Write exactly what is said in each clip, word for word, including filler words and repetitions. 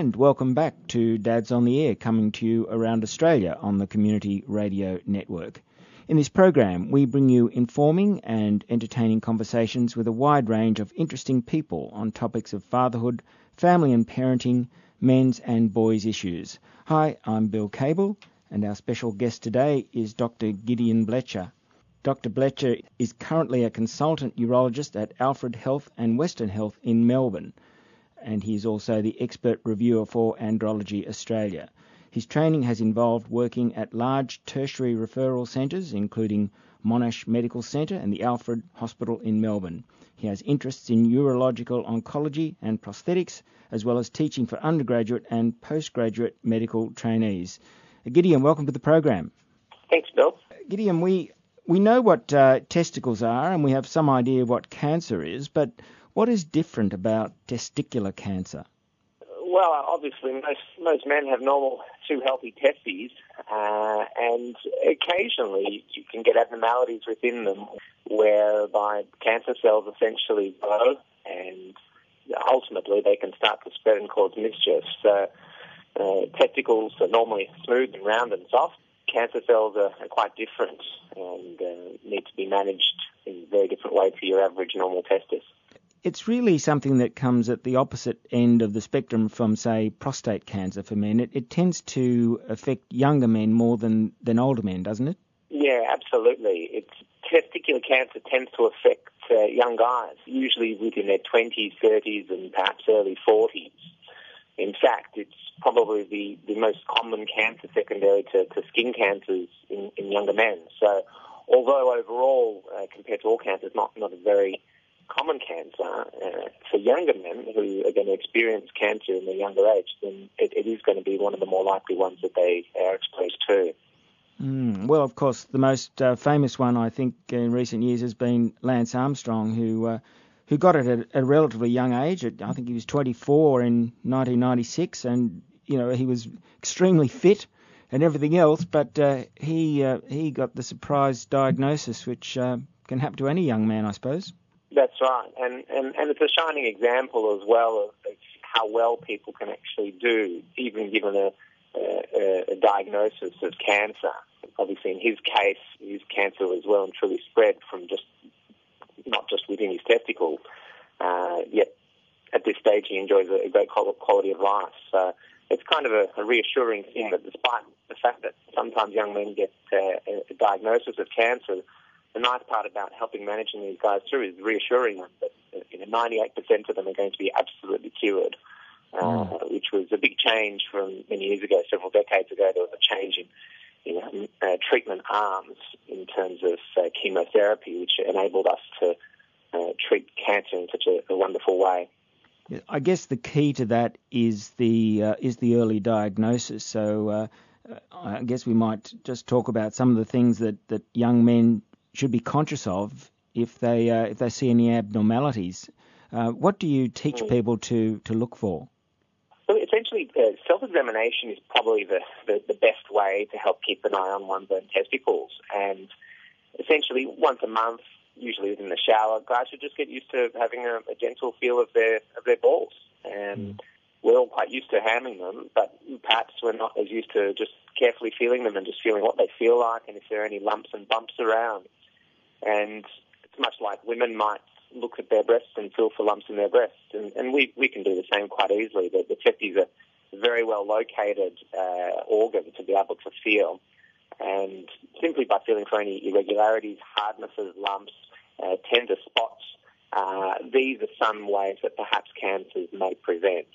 and welcome back to Dads on the Air, coming to you around Australia on the Community Radio Network. In this program, we bring you informing and entertaining conversations with a wide range of interesting people on topics of fatherhood, family and parenting, men's and boys' issues. Hi, I'm Bill Cable, and our special guest today is Doctor Gideon Blecher. Doctor Blecher is currently a consultant urologist at Alfred Health and Western Health in Melbourne, and he is also the expert reviewer for Andrology Australia. His training has involved working at large tertiary referral centres, including Monash Medical Centre and the Alfred Hospital in Melbourne. He has interests in urological oncology and prosthetics, as well as teaching for undergraduate and postgraduate medical trainees. Gideon, welcome to the program. Thanks, Bill. Gideon, we, we know what uh, testicles are and we have some idea of what cancer is, but what is different about testicular cancer? Well, obviously, most most men have normal two healthy testes, uh, and occasionally you can get abnormalities within them whereby cancer cells essentially grow, and ultimately they can start to spread and cause mischief. So uh, testicles are normally smooth and round and soft. Cancer cells are, are quite different and uh, need to be managed in a very different way to your average normal testis. It's really something that comes at the opposite end of the spectrum from, say, prostate cancer for men. It, it tends to affect younger men more than, than older men, doesn't it? Yeah, absolutely. It's, testicular cancer tends to affect uh, young guys, usually within their twenties, thirties, and perhaps early forties. In fact, it's probably the, the most common cancer secondary to, to skin cancers in, in younger men. So although overall, uh, compared to all cancers, not, not a very common cancer, uh, for younger men who are going to experience cancer in their younger age, then it, it is going to be one of the more likely ones that they are exposed to. Mm, well, of course, the most uh, famous one, I think, in recent years has been Lance Armstrong, who uh, who got it at a relatively young age. I think he was twenty-four in nineteen ninety-six, and you know he was extremely fit and everything else, but uh, he uh, he got the surprise diagnosis, which uh, can happen to any young man, I suppose. That's right, and, and, and it's a shining example as well of, of how well people can actually do, even given a, a, a diagnosis of cancer. Obviously, in his case, his cancer was well and truly spread from just not just within his testicles, uh, yet at this stage he enjoys a, a great quality of life. So it's kind of a, a reassuring thing that despite the fact that sometimes young men get uh, a diagnosis of cancer, the nice part about helping managing these guys through is reassuring them that you know, ninety-eight percent of them are going to be absolutely cured, uh, mm. which was a big change from many years ago. Several decades ago, there was a change in you know, uh, treatment arms in terms of uh, chemotherapy, which enabled us to uh, treat cancer in such a, a wonderful way. I guess the key to that is the uh, is the early diagnosis. So uh, I guess we might just talk about some of the things that, that young men should be conscious of if they uh, if they see any abnormalities. Uh, what do you teach mm. people to, to look for? Well, essentially, uh, self-examination is probably the, the, the best way to help keep an eye on one's own testicles. And essentially, once a month, usually within the shower, guys should just get used to having a, a gentle feel of their of their balls. And mm. we're all quite used to hamming them, but perhaps we're not as used to just carefully feeling them and just feeling what they feel like and if there are any lumps and bumps around. And it's much like women might look at their breasts and feel for lumps in their breasts. And, and we, we can do the same quite easily. The, the testes are a very well located uh, organ to be able to feel. And simply by feeling for any irregularities, hardnesses, lumps, uh, tender spots, uh, these are some ways that perhaps cancers may present.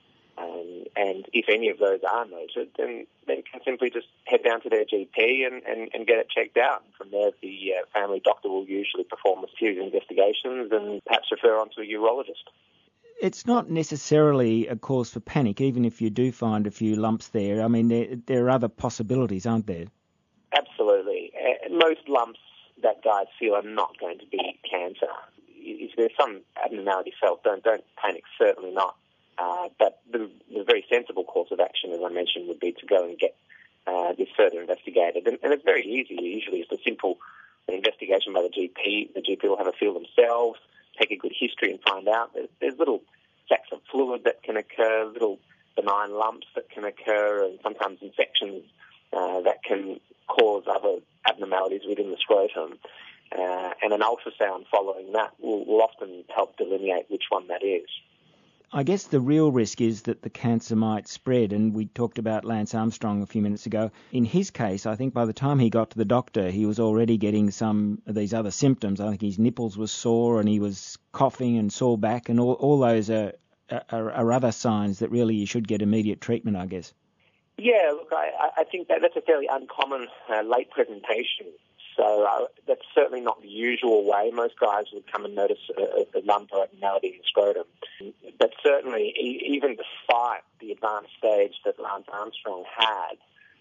Um, and if any of those are noted, then they can simply just head down to their G P and, and, and get it checked out. And from there, the uh, family doctor will usually perform a series of investigations and perhaps refer on to a urologist. It's not necessarily a cause for panic, even if you do find a few lumps there. I mean, there, there are other possibilities, aren't there? Absolutely. Uh, most lumps that guys feel are not going to be cancer. If there's some abnormality felt, don't, don't panic, certainly not. Uh, but the, the very sensible course of action, as I mentioned, would be to go and get uh, this further investigated. And, and it's very easy. Usually it's a simple investigation by the G P. The G P will have a feel themselves, take a good history and find out. There's, there's little sacs of fluid that can occur, little benign lumps that can occur and sometimes infections uh, that can cause other abnormalities within the scrotum. Uh, and an ultrasound following that will, will often help delineate which one that is. I guess the real risk is that the cancer might spread, and we talked about Lance Armstrong a few minutes ago. In his case, I think by the time he got to the doctor, he was already getting some of these other symptoms. I think his nipples were sore and he was coughing and sore back, and all, all those are, are, are other signs that really you should get immediate treatment, I guess. Yeah, look, I, I think that that's a fairly uncommon uh, late presentation. So uh, that's certainly not the usual way. Most guys would come and notice a, a lump or abnormality in the scrotum. But certainly, e- even despite the advanced stage that Lance Armstrong had,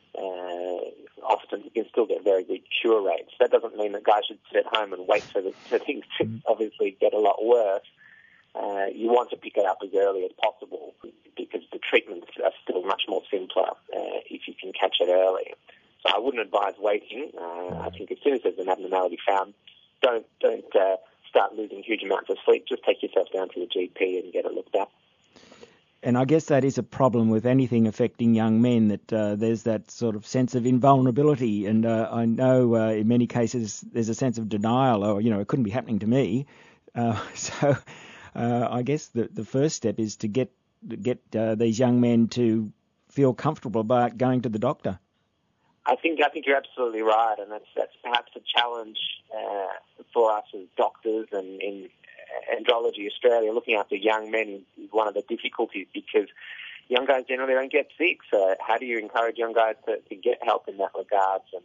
uh, often you can still get very good cure rates. That doesn't mean that guys should sit at home and wait for, the, for things to obviously get a lot worse. Uh, you want to pick it up as early as possible because the treatments are still much more simpler uh, if you can catch it early. So I wouldn't advise waiting. Uh, I think as soon as there's an abnormality found, don't don't uh, start losing huge amounts of sleep. Just take yourself down to the G P and get it looked at. And I guess that is a problem with anything affecting young men, that uh, there's that sort of sense of invulnerability. And uh, I know uh, in many cases there's a sense of denial, or, you know, it couldn't be happening to me. Uh, so uh, I guess the, the first step is to get, get uh, these young men to feel comfortable about going to the doctor. I think I think you're absolutely right, and that's that's perhaps a challenge uh, for us as doctors and in Andrology Australia. Looking after young men is one of the difficulties because young guys generally don't get sick. So how do you encourage young guys to, to get help in that regard? And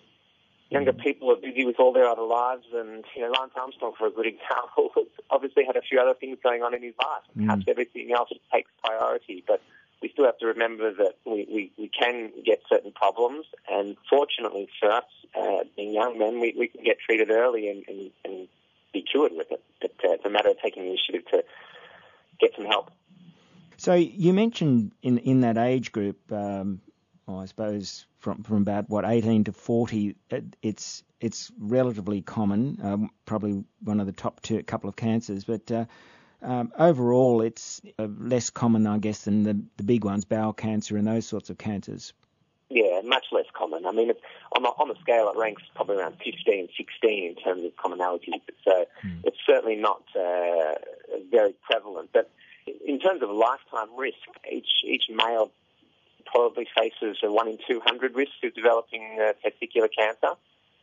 younger people are busy with all their other lives, and you know, Lance Armstrong, for a good example, obviously had a few other things going on in his life. Perhaps mm. everything else takes priority, but we still have to remember that we, we, we can get certain problems, and fortunately for us, uh, being young men, we, we can get treated early and, and, and be cured with it. But uh, it's a matter of taking the initiative to get some help. So you mentioned in in that age group, um, well, I suppose from from about what eighteen to forty, it, it's it's relatively common, um, probably one of the top two couple of cancers, but. Uh, Um, overall, it's uh, less common, I guess, than the, the big ones, bowel cancer and those sorts of cancers. Yeah, much less common. I mean, it, on, the, on the scale, it ranks probably around fifteen, sixteen in terms of commonality. So mm. it's certainly not uh, very prevalent. But in terms of lifetime risk, each each male probably faces a one in two hundred risk of developing uh, testicular cancer.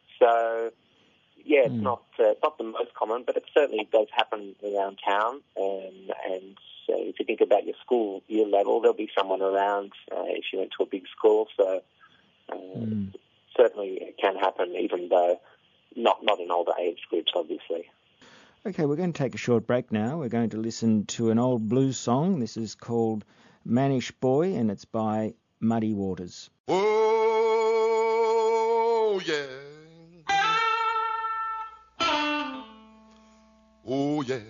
So yeah, it's mm. not uh, not the most common, but it certainly does happen around town. And, and uh, if you think about your school year level, there'll be someone around uh, if you went to a big school. So uh, mm. certainly it can happen, even though not not in older age groups, obviously. Okay, we're going to take a short break now. We're going to listen to an old blues song. This is called Mannish Boy, and it's by Muddy Waters. Oh, yeah. Oh, yeah.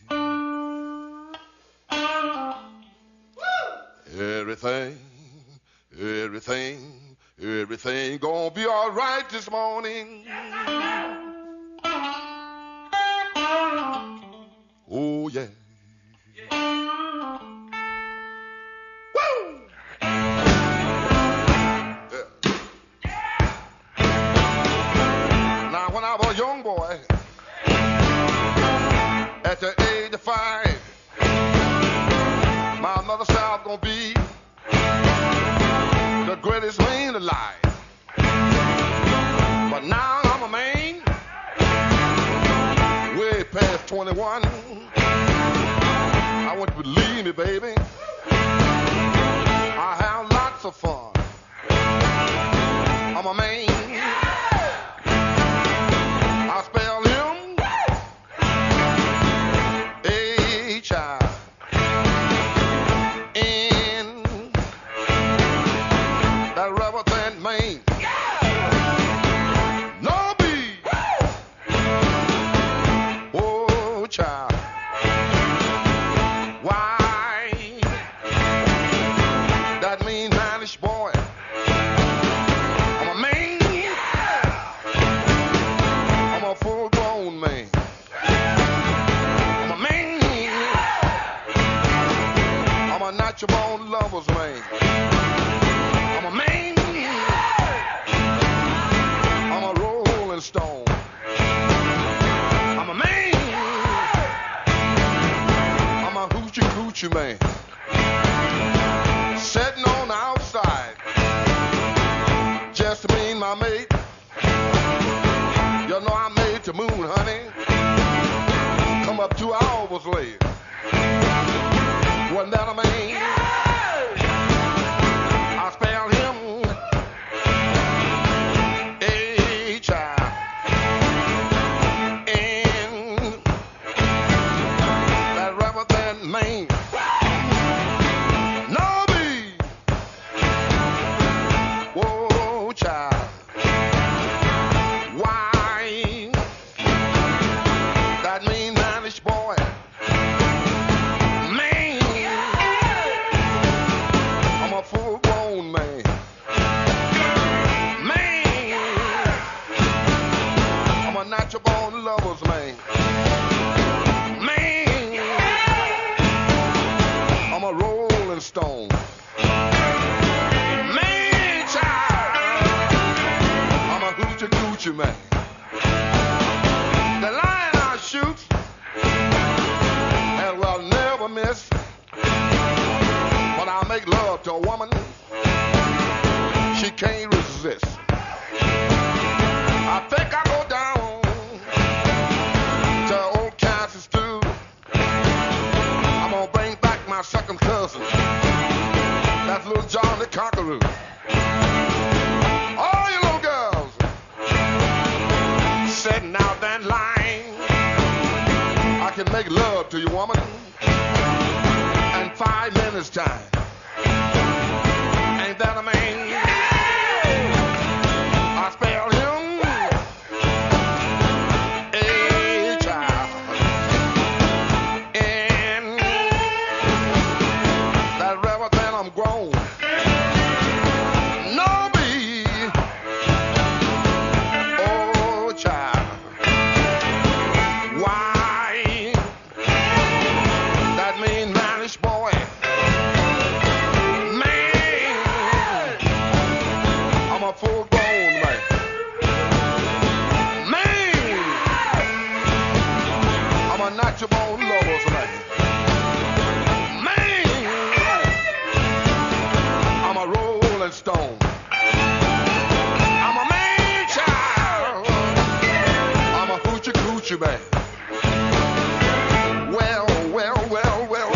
Everything, everything, everything gonna be all right this morning. Oh, yeah. Woo! Yeah. Now, when I was a young boy, at the age of five, my mother said I was gonna be the greatest man alive. But now I'm a man, way past twenty-one. I want you to believe me, baby. I have lots of fun. I'm a man. I spell him H I N. That rubber plant man. No B. Oh, child. Why? Gucci man sitting on the outside, just me and my mate. You know I made the moon, honey. Come up two hours late. Wasn't that a man? I spelled him A child. And that rubber band man. No me. Whoa, child. Why? That mean manish boy. Full-grown man. Man, I'm a natural-born lover's man. Man, I'm a rolling stone. Man, child, I'm a hoochie-coochie man. The line I shoot, and will never miss. When I make love to a woman, she can't resist. I think I go down to old Kansas stew. I'm gonna bring back my second cousin. That's little John the Conqueror. All you little girls sitting out that line, I can make love to you, woman, in five minutes time. Ain't that a man? I spelled him A child. And that rubber band I'm grown. No be. Oh child. Why? That mean manish boy. Full-grown man. Man, I'm a natural-born lover's man. Man, I'm a rolling stone. I'm a man child. I'm a hoochie-coochie man. Well, well, well, well.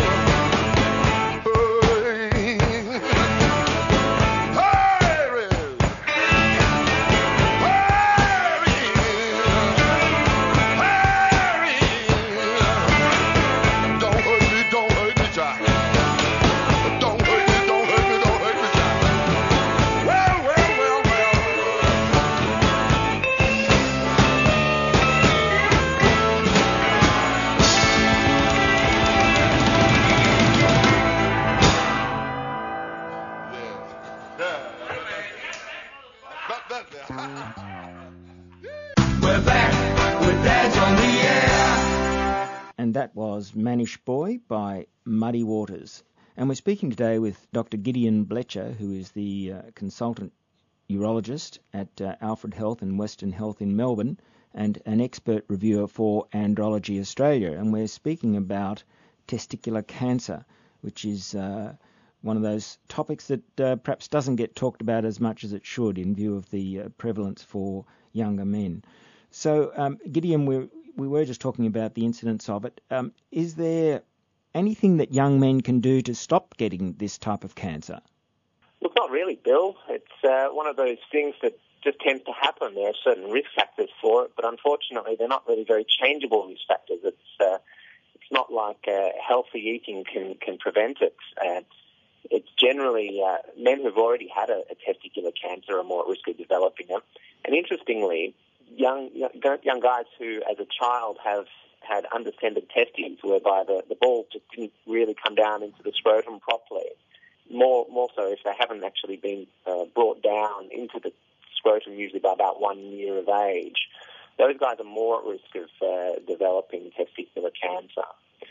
And that was Manish Boy by Muddy Waters. And we're speaking today with Doctor Gideon Blecher, who is the uh, consultant urologist at uh, Alfred Health and Western Health in Melbourne, and an expert reviewer for Andrology Australia. And we're speaking about testicular cancer, which is uh, one of those topics that uh, perhaps doesn't get talked about as much as it should in view of the uh, prevalence for younger men. So, um, Gideon, we're We were just talking about the incidence of it. Um, is there anything that young men can do to stop getting this type of cancer? Look, not really, Bill. It's uh, one of those things that just tends to happen. There are certain risk factors for it, but unfortunately they're not really very changeable risk factors. It's uh, it's not like uh, healthy eating can, can prevent it. Uh, it's generally uh, men who've already had a, a testicular cancer are more at risk of developing it. And interestingly, Young, young young guys who, as a child, have had undescended testes, whereby the, the ball just didn't really come down into the scrotum properly. More more so if they haven't actually been uh, brought down into the scrotum, usually by about one year of age. Those guys are more at risk of uh, developing testicular cancer.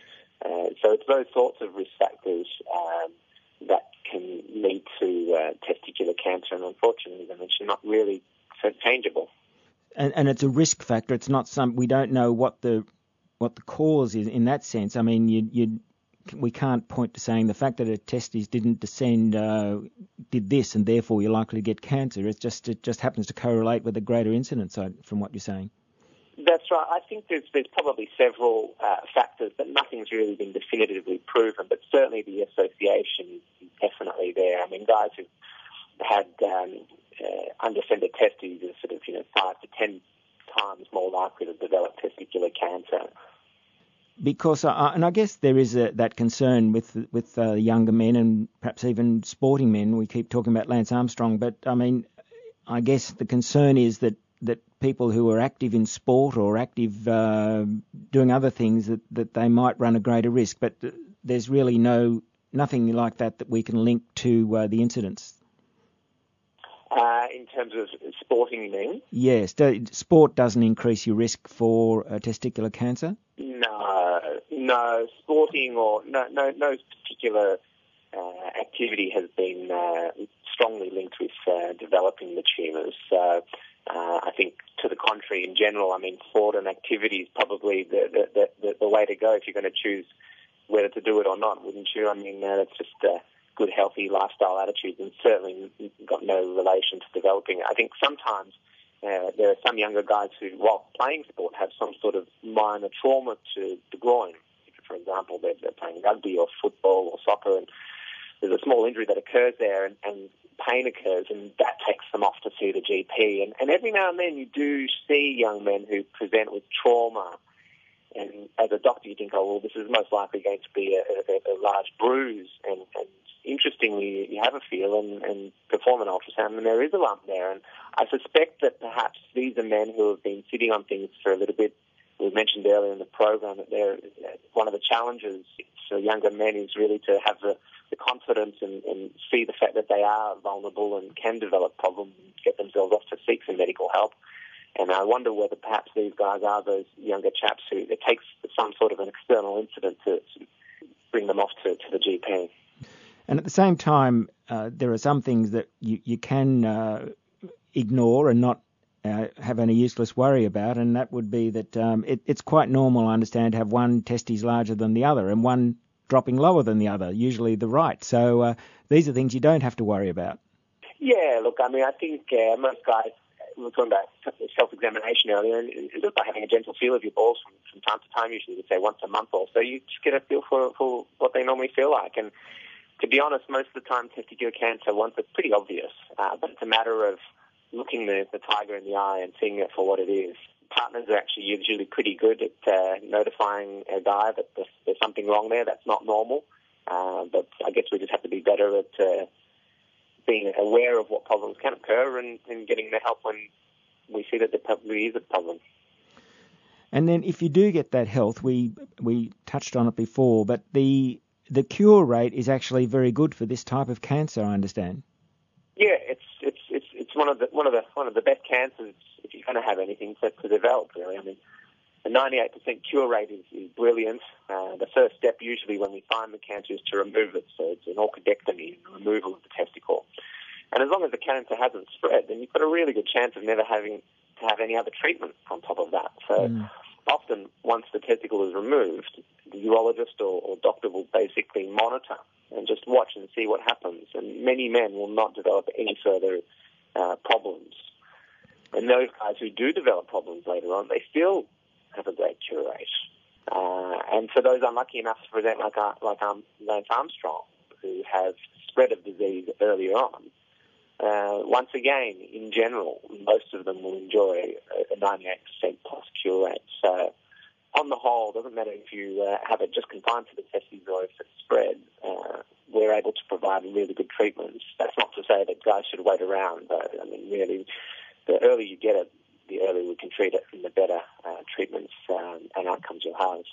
Uh, so it's those sorts of risk factors um, that can lead to uh, testicular cancer, and unfortunately, they're not really so changeable. And, and it's a risk factor. It's not some. We don't know what the what the cause is in that sense. I mean, you you we can't point to saying the fact that a testes didn't descend uh, did this and therefore you're likely to get cancer. It's just it just happens to correlate with a greater incidence, from what you're saying. That's right. I think there's there's probably several uh, factors, but nothing's really been definitively proven. But certainly the association is definitely there. I mean, guys who've had um, uh, undescended testes are sort of you know five to ten times more likely to develop testicular cancer. Because, uh, and I guess there is a, that concern with with uh, younger men and perhaps even sporting men. We keep talking about Lance Armstrong, but I mean, I guess the concern is that, that people who are active in sport or active uh, doing other things, that, that they might run a greater risk. But there's really no nothing like that that we can link to uh, the incidents. Uh, in terms of sporting, you mean? Yes. Do, sport doesn't increase your risk for uh, testicular cancer? No, no. Sporting or no, no, no particular uh, activity has been uh, strongly linked with uh, developing the tumours. So uh, I think, to the contrary, in general, I mean, sport and activity is probably the the, the, the way to go if you're going to choose whether to do it or not, wouldn't you? I mean, uh, that's just uh, good, healthy lifestyle attitudes, and certainly got no relation to developing it. I think sometimes uh, there are some younger guys who, while playing sport, have some sort of minor trauma to the groin. For example, they're, they're playing rugby or football or soccer, and there's a small injury that occurs there, and, and pain occurs, and that takes them off to see the G P. And, and every now and then you do see young men who present with trauma, and as a doctor you think, oh, well, this is most likely going to be a, a, a large bruise, and, and interestingly, you have a feel and, and perform an ultrasound, and there is a lump there. And I suspect that perhaps these are men who have been sitting on things for a little bit. We mentioned earlier in the program that they're, one of the challenges for younger men is really to have the, the confidence and, and see the fact that they are vulnerable and can develop problems and get themselves off to seek some medical help. And I wonder whether perhaps these guys are those younger chaps who it takes some sort of an external incident to, to bring them off to, to the G P. And at the same time, uh, there are some things that you, you can uh, ignore and not uh, have any useless worry about, and that would be that um, it, it's quite normal, I understand, to have one testes larger than the other and one dropping lower than the other, usually the right. So uh, these are things you don't have to worry about. Yeah, look, I mean, I think uh, most guys, we were talking about self-examination earlier, and just by having a gentle feel of your balls from, from time to time, usually we'd say once a month or so, you just get a feel for, for what they normally feel like. And to be honest, most of the time testicular cancer, once it's pretty obvious, uh, but it's a matter of looking the, the tiger in the eye and seeing it for what it is. Partners are actually usually pretty good at uh, notifying a guy that there's, there's something wrong there that's not normal, uh, but I guess we just have to be better at uh, being aware of what problems can occur and, and getting the help when we see that there probably is a problem. And then if you do get that health, we we touched on it before, but the the cure rate is actually very good for this type of cancer, I understand. Yeah, it's it's it's it's one of the one of the one of the best cancers if you're going to have anything to, to develop. Really, I mean, a ninety-eight percent cure rate is, is brilliant. Uh, the first step usually when we find the cancer is to remove it, so it's an orchidectomy, removal of the testicle. And as long as the cancer hasn't spread, then you've got a really good chance of never having to have any other treatment on top of that. So mm. often, once the testicle is removed, the urologist or, or doctor will basically monitor and just watch and see what happens. And many men will not develop any further uh, problems. And those guys who do develop problems later on, they still have a great cure rate. Uh, and for those unlucky enough to present like, uh, like um, Lance Armstrong, who have spread of disease earlier on, uh, once again, in general, most of them will enjoy a ninety-eight percent plus cure rate. So on the whole, it doesn't matter if you uh, have it just confined to the testes or if it's spread, uh, we're able to provide really good treatments. That's not to say that guys should wait around, but I mean, really, the earlier you get it, the earlier we can treat it, and the better uh, treatments um, and outcomes you'll have.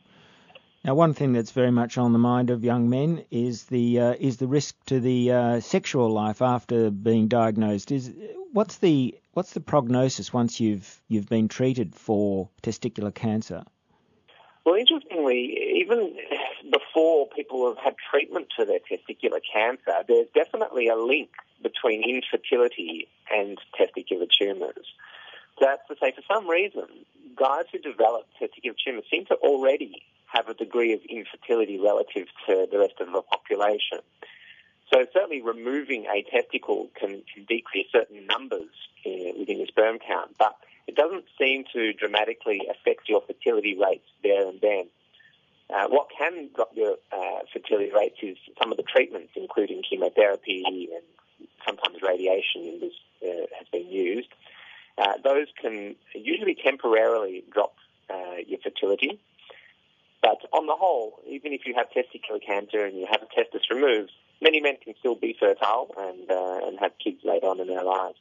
Now, one thing that's very much on the mind of young men is the uh, is the risk to the uh, sexual life after being diagnosed. Is what's the what's the prognosis once you've you've been treated for testicular cancer? Well, interestingly, even before people have had treatment for their testicular cancer, there's definitely a link between infertility and testicular tumours. That's to say, for some reason, guys who develop testicular tumours seem to already have a degree of infertility relative to the rest of the population. So certainly removing a testicle can, can decrease certain numbers uh, within your sperm count, but it doesn't seem to dramatically affect your fertility rates there and then. Uh, what can drop your uh, fertility rates is some of the treatments, including chemotherapy and sometimes radiation is, uh, has been used. Uh, those can usually temporarily drop uh, your fertility. But on the whole, even if you have testicular cancer and you have a testis removed, many men can still be fertile and uh, and have kids later on in their lives.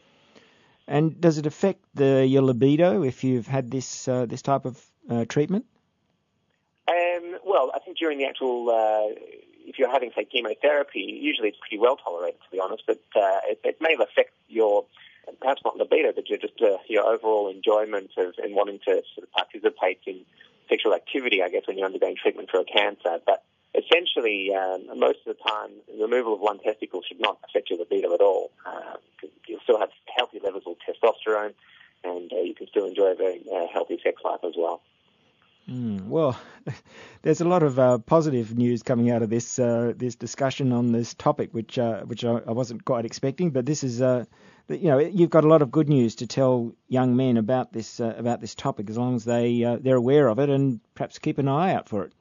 And does it affect the, your libido if you've had this uh, this type of uh, treatment? Um, well, I think during the actual, uh, if you're having, say, chemotherapy, usually it's pretty well tolerated, to be honest, but uh, it, it may affect your, perhaps not libido, but your, just uh, your overall enjoyment of and wanting to sort of participate in sexual activity, I guess, when you're undergoing treatment for a cancer. But essentially, um, most of the time, the removal of one testicle should not affect your libido at all. Uh, you'll still have healthy levels of testosterone, and uh, you can still enjoy a very uh, healthy sex life as well. Mm, well, there's a lot of uh, positive news coming out of this uh, this discussion on this topic, which uh, which I, I wasn't quite expecting. But this is, uh, you know, you've got a lot of good news to tell young men about this uh, about this topic, as long as they uh, they're aware of it and perhaps keep an eye out for it.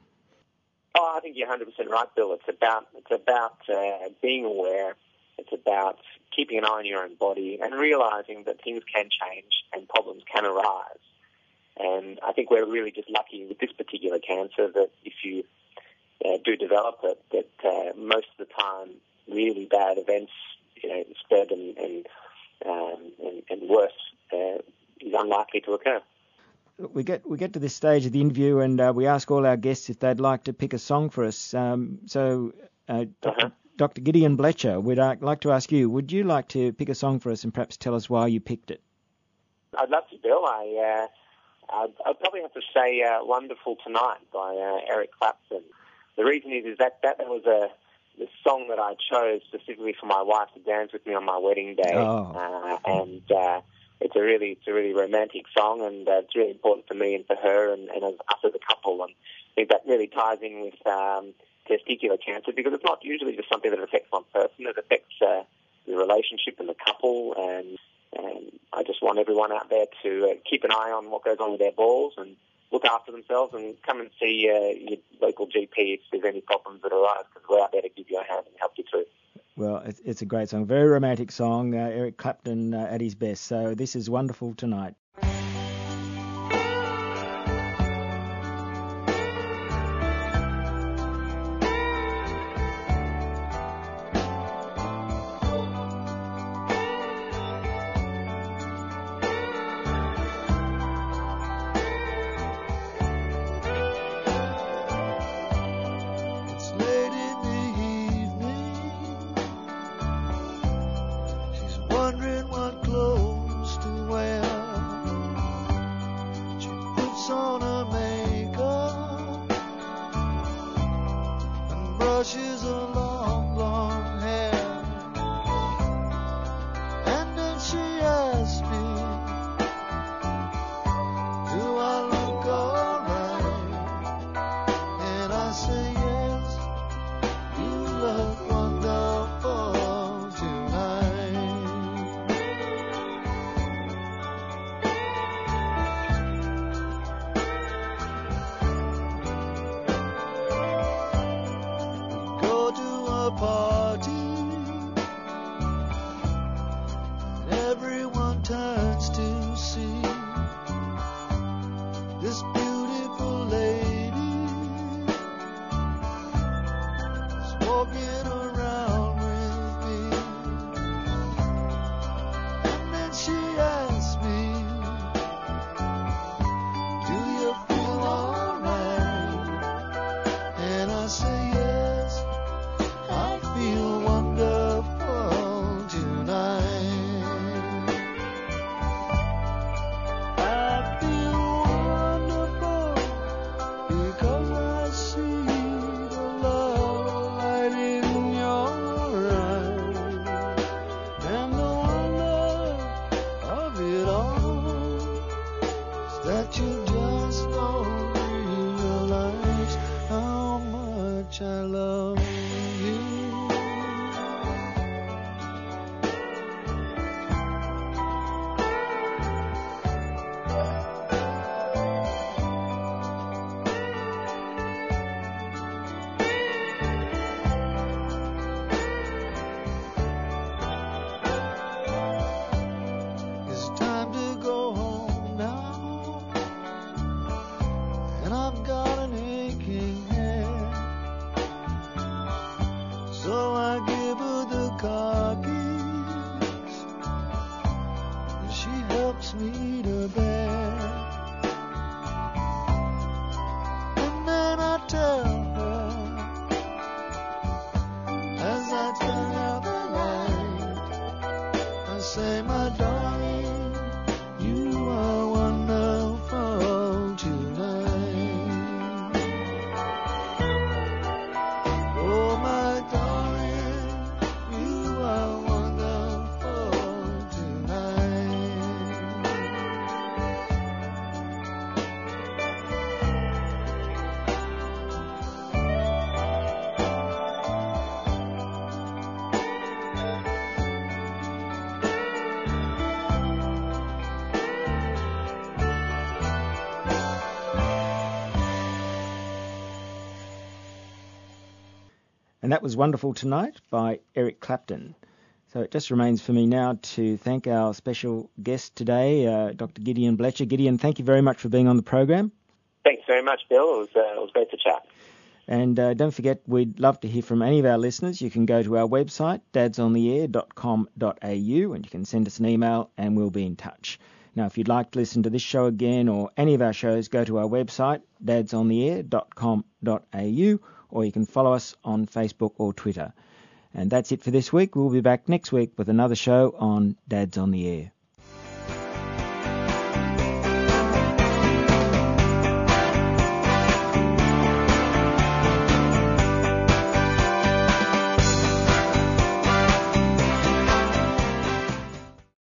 Oh, I think you're one hundred percent right, Bill. It's about it's about uh, being aware. It's about keeping an eye on your own body and realizing that things can change and problems can arise. And I think we're really just lucky with this particular cancer that if you uh, do develop it, that uh, most of the time really bad events, you know, spread and and, um, and, and worse uh, is unlikely to occur. We get we get to this stage of the interview, and uh, we ask all our guests if they'd like to pick a song for us. Um, so, uh, Doctor Uh-huh. Doctor Gideon Blecher, we'd uh, like to ask you: would you like to pick a song for us, and perhaps tell us why you picked it? I'd love to, Bill. I. Uh, I'd, I'd probably have to say uh, Wonderful Tonight by uh, Eric Clapton. The reason is, is that that was a the song that I chose specifically for my wife to dance with me on my wedding day. Oh. Uh, and uh, it's a really it's a really romantic song, and uh, it's really important for me and for her and, and as us as a couple. And I think that really ties in with um, testicular cancer, because it's not usually just something that affects one person. It affects uh, the relationship and the couple, and And I just want everyone out there to uh, keep an eye on what goes on with their balls and look after themselves, and come and see uh, your local G P if there's any problems that arise, because we're out there to give you a hand and help you through. Well, it's, it's a great song, very romantic song, uh, Eric Clapton uh, at his best. So this is Wonderful Tonight. Because I see the love light in you. love you. It's time to go home now, and I've got an aching head, so I give her the car keys, and she helps me to bed, and then I tell her, as I turn out the light, I say, my darling, you are wonderful tonight. Oh, my darling, you are wonderful tonight. And that was Wonderful Tonight by Eric Clapton. So it just remains for me now to thank our special guest today, uh, Doctor Gideon Blecher. Gideon, thank you very much for being on the program. Thanks very much, Bill. It was, uh, it was great to chat. And uh, don't forget, we'd love to hear from any of our listeners. You can go to our website, dads on the air dot com dot a u, and you can send us an email and we'll be in touch. Now, if you'd like to listen to this show again or any of our shows, go to our website, dads on the air dot com dot a u, or you can follow us on Facebook or Twitter. And that's it for this week. We'll be back next week with another show on Dads on the Air.